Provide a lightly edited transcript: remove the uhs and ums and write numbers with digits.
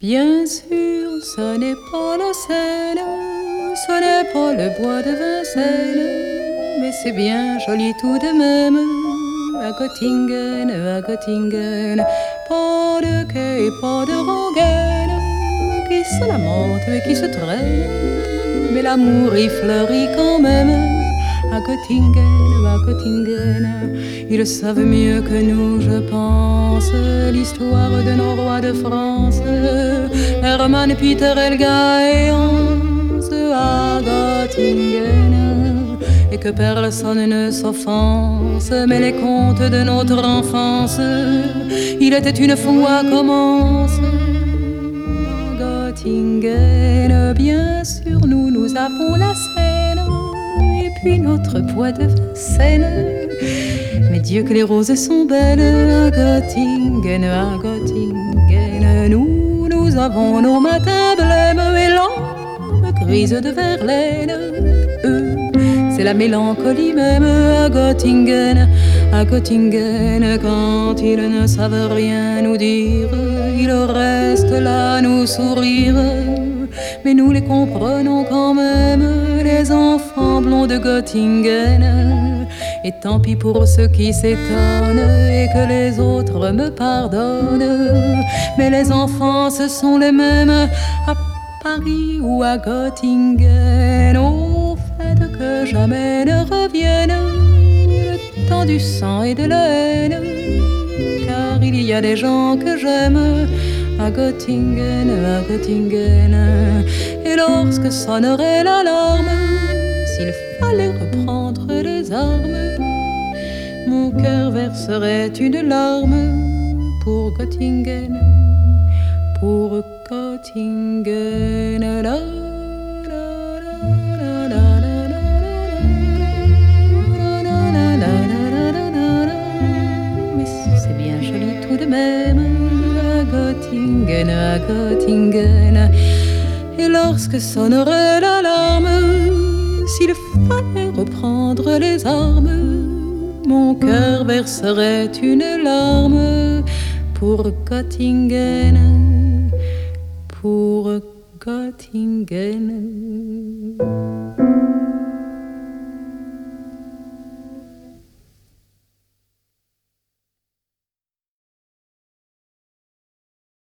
Bien sûr, ce n'est pas la Seine, ce n'est pas le bois de Vincennes, mais c'est bien joli tout de même. À Göttingen, à Göttingen, pas de quai, pas de rengaine qui se lamente et qui se traîne, mais l'amour y fleurit quand même. À Göttingen, à Göttingen, ils savent mieux que nous, je pense, l'histoire de nos rois de France, Hermann, Peter, Helga et Hans. À Göttingen, et que personne ne s'offense, mais les contes de notre enfance, il était une fois commence. À Göttingen, bien sûr, nous avons la Seine, et puis notre bois de Vincennes. Mais Dieu que les roses sont belles. À Göttingen, à Göttingen, nous avons nos matins blêmes et l'âme grise de Verlaine. C'est la mélancolie même. À Göttingen, à Göttingen, quand ils ne savent rien nous dire, ils restent là nous sourire, mais nous les comprenons quand même, les enfants blonds de Göttingen. Et tant pis pour ceux qui s'étonnent et que les autres me pardonnent, mais les enfants ce sont les mêmes à Paris ou à Göttingen. Au fait que jamais ne revienne le temps du sang et de la haine, car il y a des gens que j'aime à Göttingen, à Göttingen. Et lorsque sonnerait l'alarme, s'il fallait reprendre les armes, mon cœur verserait une larme pour Göttingen, pour Göttingen. La, mais c'est bien joli tout de même. À Göttingen, à Göttingen. Et lorsque sonnerait l'alarme, s'il fallait reprendre les armes, mon cœur verserait une larme pour Göttingen, pour Göttingen.